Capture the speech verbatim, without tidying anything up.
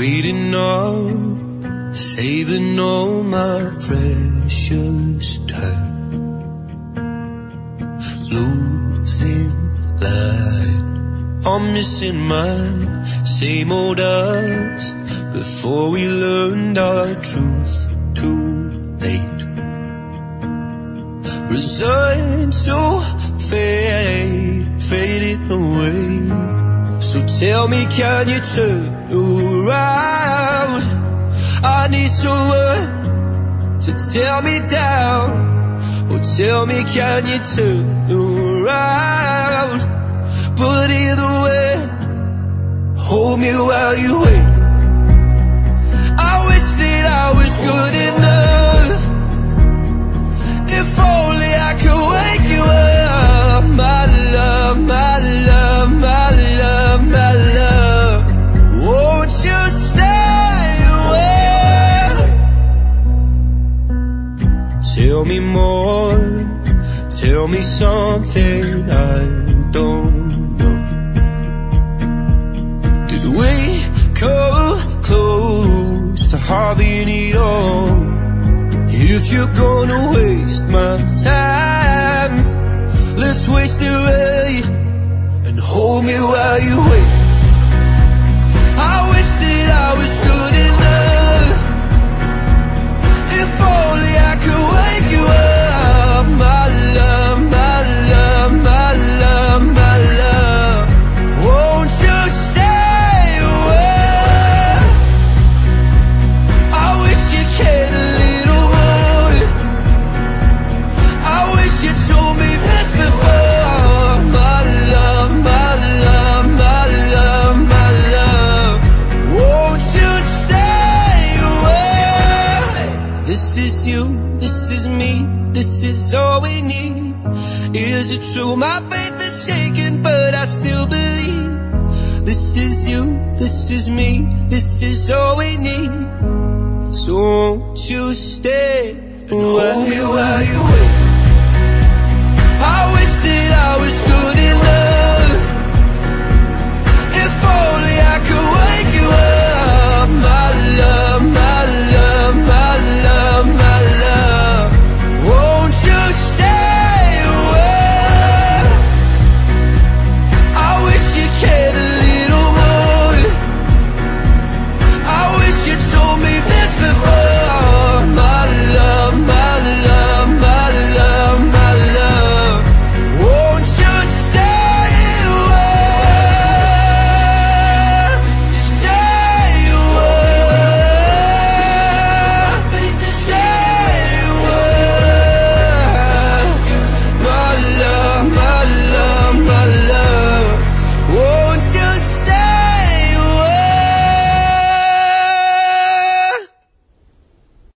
waiting up, saving all my precious time, losing light. I'm missing my same old us before we learned our truth too late. Resigned to fade, fading away. So tell me, can you turn around? I need someone to tear me down. Oh, tell me, can you turn around? But either way, hold me while you wait. I wish that I was good enough. If only I could wake you up. My love, my love, my love, my love. Won't you stay away? Tell me more, tell me something I don't know. Did we come close to having it all? If you're gonna waste my time, let's waste it right and hold me while you wait. I wish that I was good enough. If only I could wake you up. My love, my love, my love, my love. Won't you stay away? I wish you cared a little more. I wish you told me this before. My love, my love, my love, my love. Won't you stay away? This is you, this is me, this is all we need. Is it true? My faith is shaken, but I still believe. This is you, this is me, this is all we need. So won't you stay and hold me while you wait? I wish that I was